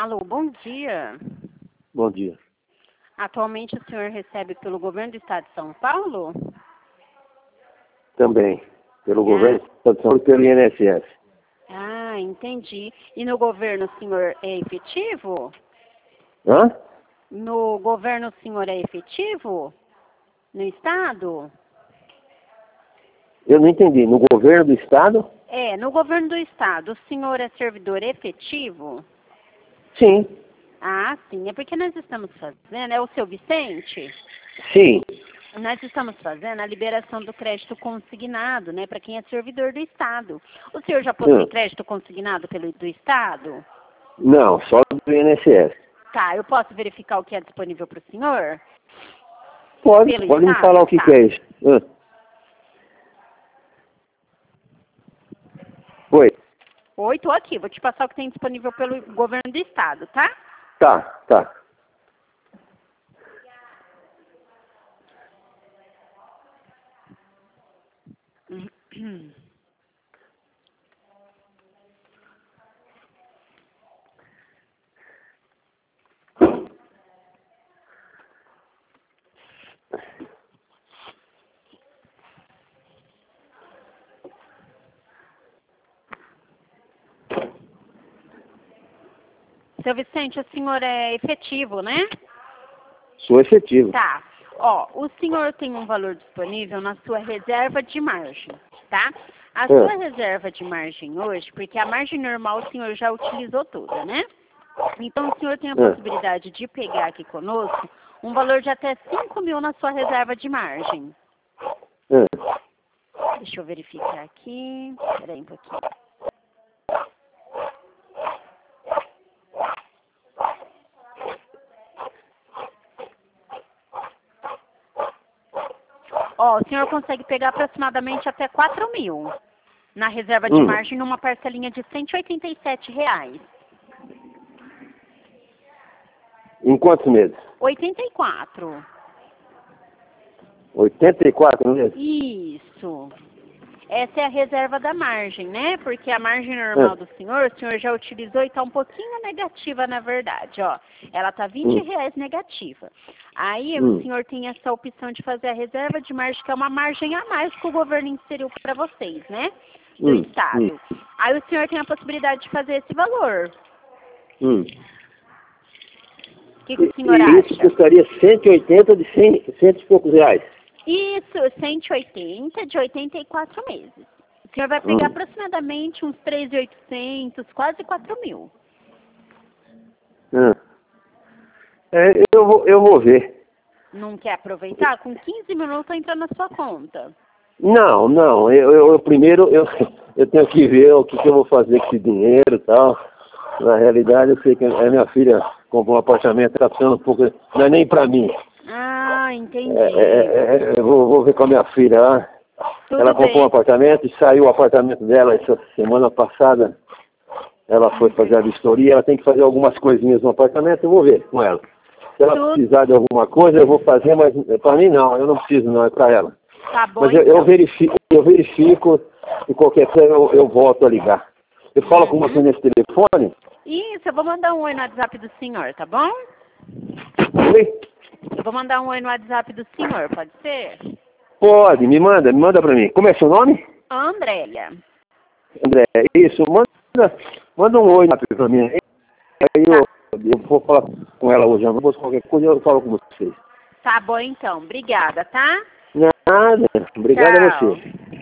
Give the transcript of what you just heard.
Alô, bom dia. Bom dia. Atualmente o senhor recebe pelo governo do estado de São Paulo? Também. Pelo governo do Estado de São Paulo e pelo INSS. Ah, entendi. E no governo o senhor é efetivo? Hã? No governo o senhor é efetivo? No estado? Eu não entendi. No governo do Estado? É, no governo do estado, o senhor é servidor efetivo? Sim. Ah, sim, é porque nós estamos fazendo, é o seu Vicente? Sim. Nós estamos fazendo a liberação do crédito consignado, né, para quem é servidor do estado. O senhor já possui crédito consignado do estado? Não, só do INSS. Tá, eu posso verificar o que é disponível para o senhor? Pode me estado? falar o que, Tá. que é isso. Oi. Oi, tô aqui, vou te passar o que tem disponível pelo governo do estado, tá? Tá. Seu Vicente, o senhor é efetivo, né? Sou efetivo. Tá. Ó, o senhor tem um valor disponível na sua reserva de margem, tá? A sua reserva de margem hoje, porque a margem normal o senhor já utilizou toda, né? Então o senhor tem a possibilidade de pegar aqui conosco um valor de até 5 mil na sua reserva de margem. Deixa eu verificar aqui. Peraí um pouquinho. Ó, o senhor consegue pegar aproximadamente até 4 mil na reserva de margem numa parcelinha de R$187. Em quantos meses? 84. 84 meses? Isso. Essa é a reserva da margem, né? Porque a margem normal do senhor, o senhor já utilizou e está um pouquinho negativa, na verdade, ó. Ela está R$20 negativa. Aí o senhor tem essa opção de fazer a reserva de margem, que é uma margem a mais que o governo inseriu para vocês, né? Do estado. Aí o senhor tem a possibilidade de fazer esse valor. O que o senhor acha? Isso custaria 180 de 100 e poucos reais. Isso, 180 de 84 meses. O senhor vai pegar aproximadamente uns 3.800, quase 4 mil. Eu vou ver. Não quer aproveitar? Com 15 minutos entra na sua conta. Não. Eu primeiro eu tenho que ver o que eu vou fazer com esse dinheiro e tal. Na realidade, eu sei que a minha filha comprou um apartamento, está precisando um pouco. Não é nem para mim. Ah, entendi. Eu vou ver com a minha filha lá. Ela comprou um apartamento e saiu o apartamento dela essa semana passada. Ela foi fazer a vistoria, ela tem que fazer algumas coisinhas no apartamento, eu vou ver com ela. Se ela precisar de alguma coisa, eu vou fazer, mas para mim não, eu não preciso não, é para ela. Tá bom, mas então. eu verifico e qualquer coisa eu volto a ligar. Eu falo com você nesse telefone? Isso, eu vou mandar um oi no WhatsApp do senhor, tá bom? Oi? Eu vou mandar um oi no WhatsApp do senhor, pode ser? Pode, me manda para mim. Como é seu nome? Andrélia. André, isso, manda um oi para mim. Aí eu vou falar com ela hoje, eu vou qualquer coisa eu falo com vocês. Tá bom então, obrigada, tá? Nada, obrigado a você.